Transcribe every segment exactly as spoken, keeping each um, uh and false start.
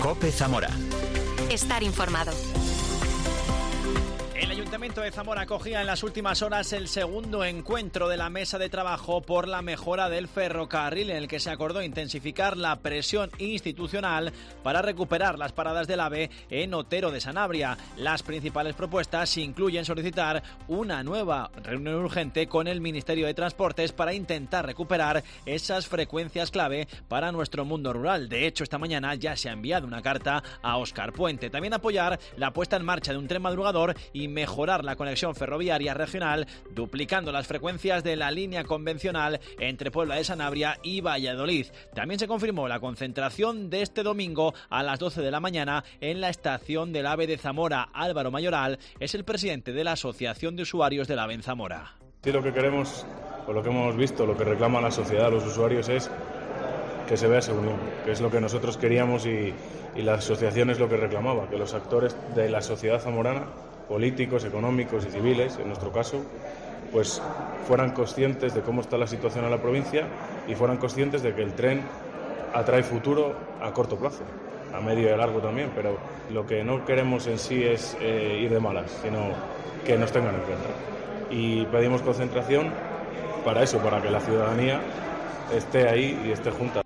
COPE Zamora. Estar informado. El Ayuntamiento de Zamora acogía en las últimas horas el segundo encuentro de la mesa de trabajo por la mejora del ferrocarril, en el que se acordó intensificar la presión institucional para recuperar las paradas del AVE en Otero de Sanabria. Las principales propuestas incluyen solicitar una nueva reunión urgente con el Ministerio de Transportes para intentar recuperar esas frecuencias clave para nuestro mundo rural. De hecho, esta mañana ya se ha enviado una carta a Óscar Puente. También apoyar la puesta en marcha de un tren madrugador y mejorar la conexión ferroviaria regional, duplicando las frecuencias de la línea convencional entre Puebla de Sanabria y Valladolid. También se confirmó la concentración de este domingo a las doce de la mañana en la estación del AVE de Zamora. Álvaro Mayoral es el presidente de la Asociación de Usuarios del AVE en Zamora. Sí, lo que queremos, o lo que hemos visto, lo que reclama la sociedad, los usuarios, es que se vea esa unión, que es lo que nosotros queríamos y, y la asociación es lo que reclamaba, que los actores de la sociedad zamorana, políticos, económicos y civiles, en nuestro caso, pues fueran conscientes de cómo está la situación en la provincia y fueran conscientes de que el tren atrae futuro a corto plazo, a medio y a largo también, pero lo que no queremos en sí es eh, ir de malas, sino que nos tengan en cuenta. Y pedimos concentración para eso, para que la ciudadanía esté ahí y esté junta.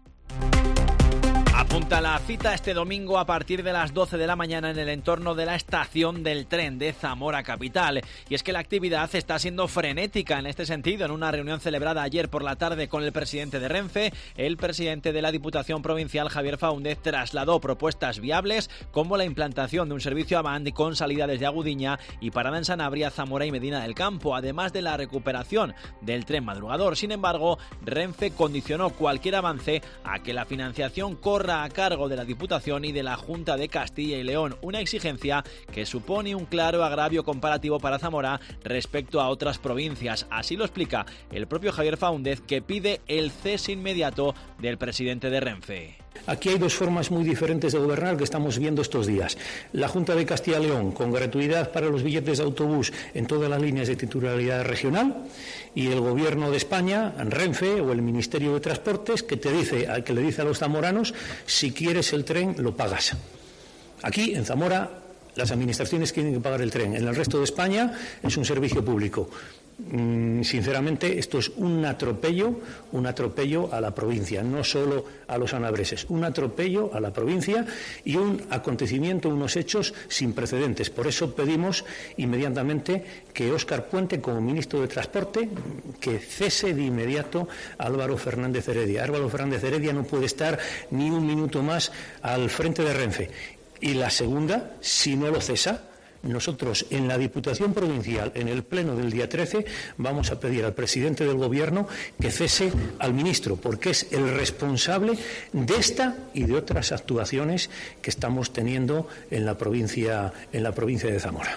Apunta la cita este domingo a partir de las doce de la mañana en el entorno de la estación del tren de Zamora Capital. Y es que la actividad está siendo frenética en este sentido. En una reunión celebrada ayer por la tarde con el presidente de Renfe, el presidente de la Diputación Provincial, Javier Faúndez, trasladó propuestas viables como la implantación de un servicio Avant con salida desde Agudiña y parada en Sanabria, Zamora y Medina del Campo, además de la recuperación del tren madrugador. Sin embargo, Renfe condicionó cualquier avance a que la financiación corra a cargo de la Diputación y de la Junta de Castilla y León, una exigencia que supone un claro agravio comparativo para Zamora respecto a otras provincias. Así lo explica el propio Javier Faúndez, que pide el cese inmediato del presidente de Renfe. Aquí hay dos formas muy diferentes de gobernar que estamos viendo estos días. La Junta de Castilla y León, con gratuidad para los billetes de autobús en todas las líneas de titularidad regional, y el Gobierno de España, en Renfe, o el Ministerio de Transportes, que te dice, que le dice a los zamoranos, si quieres el tren, lo pagas. Aquí, en Zamora, las administraciones tienen que pagar el tren. En el resto de España es un servicio público. Sinceramente, esto es un atropello, un atropello a la provincia, no solo a los sanabreses, un atropello a la provincia y un acontecimiento, unos hechos sin precedentes. Por eso pedimos inmediatamente que Óscar Puente, como ministro de Transporte, que cese de inmediato a Álvaro Fernández Heredia. Álvaro Fernández Heredia no puede estar ni un minuto más al frente de Renfe. Y la segunda, si no lo cesa, nosotros en la Diputación Provincial, en el pleno del día trece, vamos a pedir al presidente del Gobierno que cese al ministro, porque es el responsable de esta y de otras actuaciones que estamos teniendo en la provincia, en la provincia de Zamora.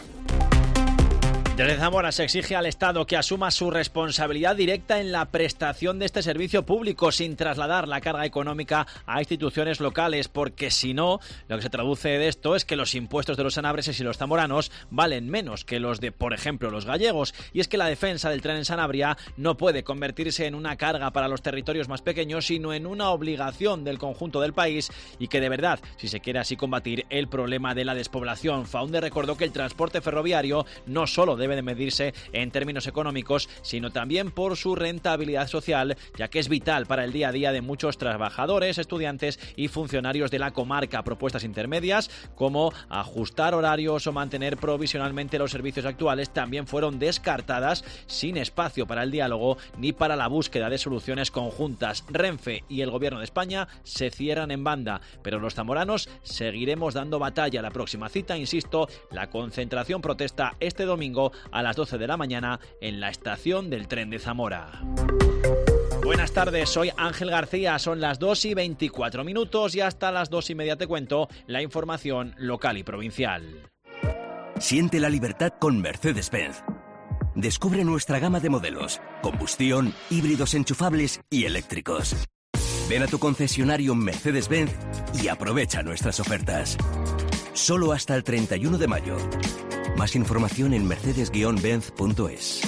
Desde Zamora se exige al Estado que asuma su responsabilidad directa en la prestación de este servicio público sin trasladar la carga económica a instituciones locales, porque si no, lo que se traduce de esto es que los impuestos de los sanabreses y los zamoranos valen menos que los de, por ejemplo, los gallegos. Y es que la defensa del tren en Sanabria no puede convertirse en una carga para los territorios más pequeños, sino en una obligación del conjunto del país, y que de verdad, si se quiere así combatir el problema de la despoblación. Faúndez recordó que el transporte ferroviario no solo debe de medirse en términos económicos, sino también por su rentabilidad social, ya que es vital para el día a día de muchos trabajadores, estudiantes y funcionarios de la comarca. Propuestas intermedias como ajustar horarios o mantener provisionalmente los servicios actuales también fueron descartadas, sin espacio para el diálogo ni para la búsqueda de soluciones conjuntas. Renfe y el Gobierno de España se cierran en banda, pero los zamoranos seguiremos dando batalla. La próxima cita, insisto, la concentración protesta este domingo a las doce de la mañana en la estación del tren de Zamora. Buenas tardes, soy Ángel García, son las dos y veinticuatro minutos y hasta las dos y media te cuento la información local y provincial. Siente la libertad con Mercedes-Benz. Descubre nuestra gama de modelos, combustión, híbridos enchufables y eléctricos. Ven a tu concesionario Mercedes-Benz y aprovecha nuestras ofertas. Solo hasta el treinta y uno de mayo. Más información en mercedes guion benz punto es.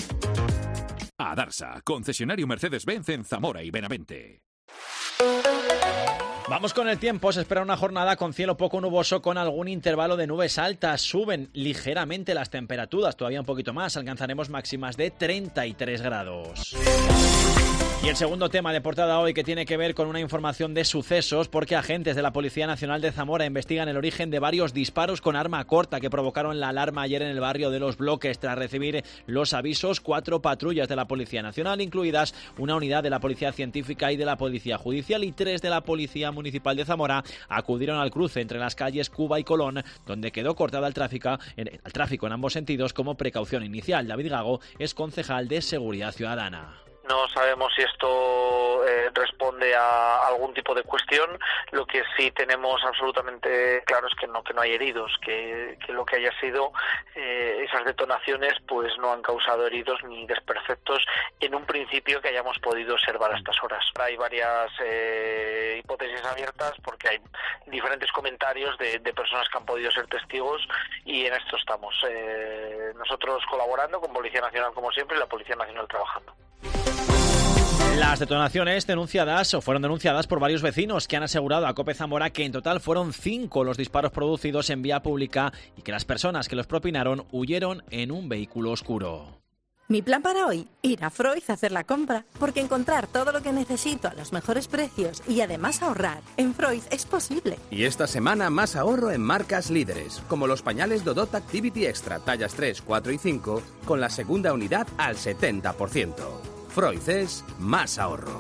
Adarsa, concesionario Mercedes-Benz en Zamora y Benavente. Vamos con el tiempo. Se espera una jornada con cielo poco nuboso con algún intervalo de nubes altas. Suben ligeramente las temperaturas, todavía un poquito más. Alcanzaremos máximas de treinta y tres grados. Y el segundo tema de portada hoy, que tiene que ver con una información de sucesos, porque agentes de la Policía Nacional de Zamora investigan el origen de varios disparos con arma corta que provocaron la alarma ayer en el barrio de Los Bloques. Tras recibir los avisos, cuatro patrullas de la Policía Nacional, incluidas una unidad de la Policía Científica y de la Policía Judicial, y tres de la Policía Municipal de Zamora, acudieron al cruce entre las calles Cuba y Colón, donde quedó cortada el tráfico, el tráfico en ambos sentidos como precaución inicial. David Gago es concejal de Seguridad Ciudadana. No sabemos si esto eh, responde a algún tipo de cuestión. Lo que sí tenemos absolutamente claro es que no que no hay heridos, que, que lo que haya sido eh, esas detonaciones pues no han causado heridos ni desperfectos en un principio que hayamos podido observar a estas horas. Hay varias eh, hipótesis abiertas porque hay diferentes comentarios de, de personas que han podido ser testigos y en esto estamos. Eh, nosotros colaborando con Policía Nacional como siempre y la Policía Nacional trabajando. Las detonaciones denunciadas o fueron denunciadas por varios vecinos que han asegurado a COPE Zamora que en total fueron cinco los disparos producidos en vía pública y que las personas que los propinaron huyeron en un vehículo oscuro. Mi plan para hoy, ir a Freud a hacer la compra, porque encontrar todo lo que necesito a los mejores precios y además ahorrar en Freud es posible. Y esta semana más ahorro en marcas líderes, como los pañales Dodot Activity Extra tallas tres, cuatro y cinco, con la segunda unidad al setenta por ciento. Freud es más ahorro.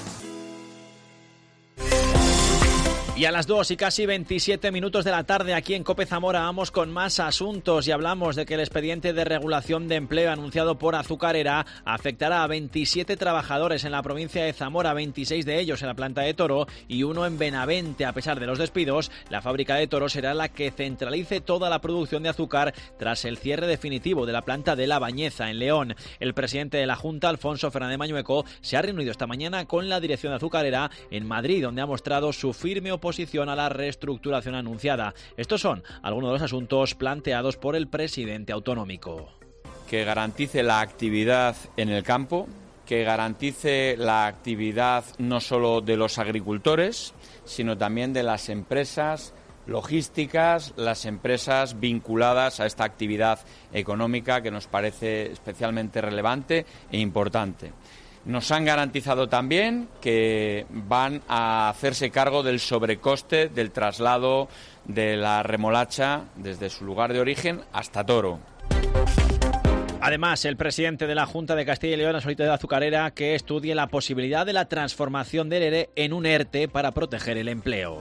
Y a las dos y casi veintisiete minutos de la tarde aquí en COPE Zamora vamos con más asuntos y hablamos de que el expediente de regulación de empleo anunciado por Azucarera afectará a veintisiete trabajadores en la provincia de Zamora, veintiséis de ellos en la planta de Toro y uno en Benavente. A pesar de los despidos, la fábrica de Toro será la que centralice toda la producción de azúcar tras el cierre definitivo de la planta de La Bañeza en León. El presidente de la Junta, Alfonso Fernández Mañueco, se ha reunido esta mañana con la dirección de Azucarera en Madrid, donde ha mostrado su firme oposición a la reestructuración anunciada. Estos son algunos de los asuntos planteados por el presidente autonómico. Que garantice la actividad en el campo, que garantice la actividad no solo de los agricultores, sino también de las empresas logísticas, las empresas vinculadas a esta actividad económica que nos parece especialmente relevante e importante. Nos han garantizado también que van a hacerse cargo del sobrecoste del traslado de la remolacha desde su lugar de origen hasta Toro. Además, el presidente de la Junta de Castilla y León ha solicitado a Azucarera que estudie la posibilidad de la transformación del ERE en un ERTE para proteger el empleo.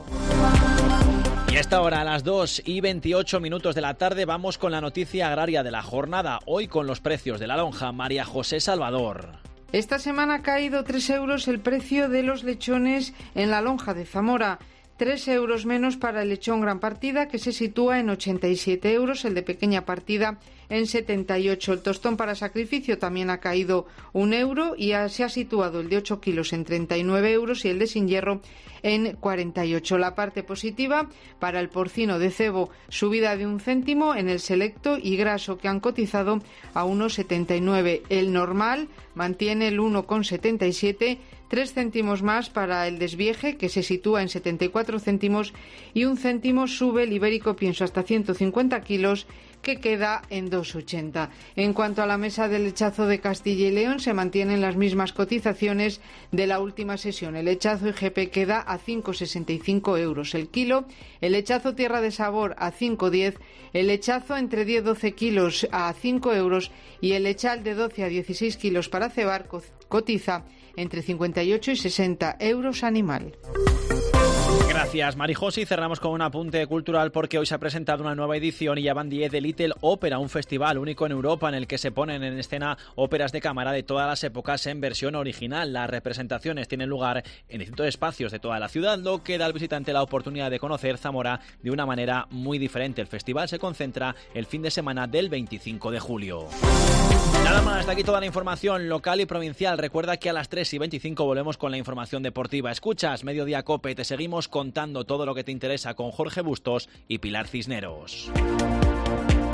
Y a esta hora, a las dos y veintiocho minutos de la tarde, vamos con la noticia agraria de la jornada. Hoy con los precios de la lonja. María José Salvador. Esta semana ha caído tres euros el precio de los lechones en la lonja de Zamora. tres euros menos para el lechón gran partida, que se sitúa en ochenta y siete euros, el de pequeña partida en setenta y ocho. El tostón para sacrificio también ha caído un euro y ha, se ha situado el de ocho kilos en treinta y nueve euros y el de sin hierro en cuarenta y ocho. La parte positiva para el porcino de cebo, subida de un céntimo en el selecto y graso, que han cotizado a uno setenta y nueve. El normal mantiene el uno setenta y siete, tres céntimos más para el desvieje, que se sitúa en setenta y cuatro céntimos, y un céntimo sube el ibérico pienso hasta ciento cincuenta kilos, que queda en dos ochenta. En cuanto a la mesa del lechazo de Castilla y León, se mantienen las mismas cotizaciones de la última sesión. El lechazo I G P queda a cinco sesenta y cinco euros el kilo, el lechazo Tierra de Sabor a cinco diez, el lechazo entre diez a doce kilos a cinco euros y el lechal de doce a dieciséis kilos para cebar cotiza entre cincuenta y ocho y sesenta euros animal. Gracias, Marijosi. Cerramos con un apunte cultural porque hoy se ha presentado una nueva edición y ya van diez de Little Opera, un festival único en Europa en el que se ponen en escena óperas de cámara de todas las épocas en versión original. Las representaciones tienen lugar en distintos espacios de toda la ciudad, lo que da al visitante la oportunidad de conocer Zamora de una manera muy diferente. El festival se concentra el fin de semana del veinticinco de julio. Nada más, hasta aquí toda la información local y provincial. Recuerda que a las tres y veinticinco volvemos con la información deportiva. Escuchas Mediodía COPE, te seguimos contando todo lo que te interesa con Jorge Bustos y Pilar Cisneros.